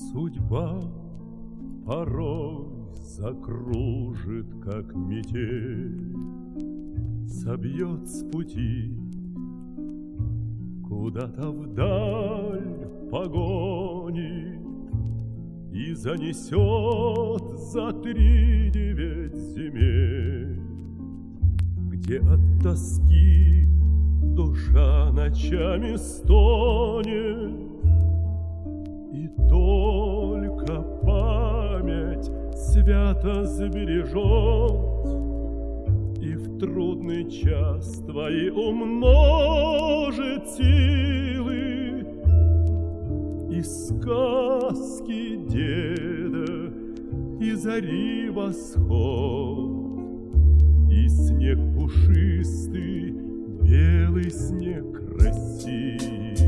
Судьба порой закружит, как метель, собьет с пути куда-то вдаль погони и занесет за 3-9 земель, где от тоски душа ночами стонет, и только память свято сбережет, и в трудный час твои умножит силы, и сказки деда, и зари восход, и снег пушистый, белый снег красив.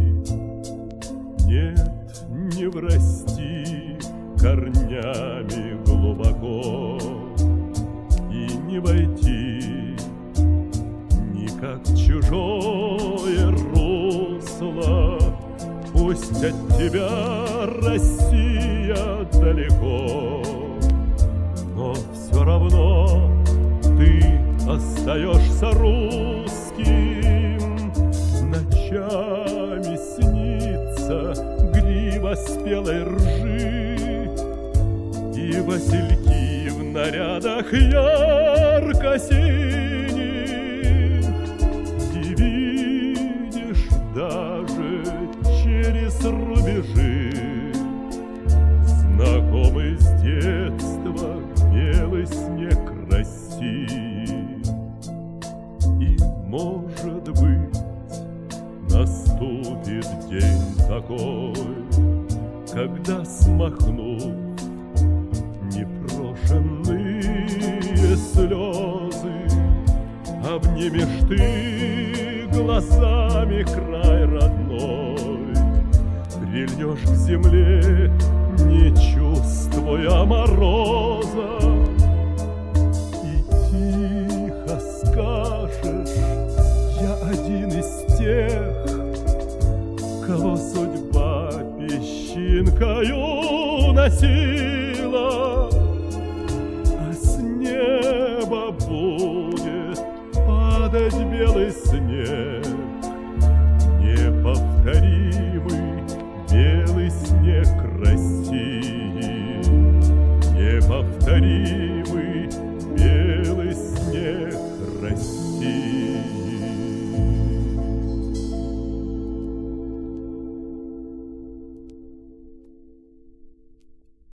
Нет, не врасти корнями глубоко и не войти никак в чужое русло. Пусть от тебя Россия далеко, но все равно ты остаешься русским. Ночами снится грива спелой ржи, и васильки в нарядах ярко-синих, и видишь даже через рубежи знакомый с детства белый снег России. И, может быть, наступит день такой, когда, смахнув непрошенные слезы, обнимешь ты глазами край родной, прильнешь к земле, не чувствуя мороза, и тихо скажешь: я один из тех, кого судьба песчинкою носила, а с неба будет падать белый снег, неповторимый белый снег России, неповторимый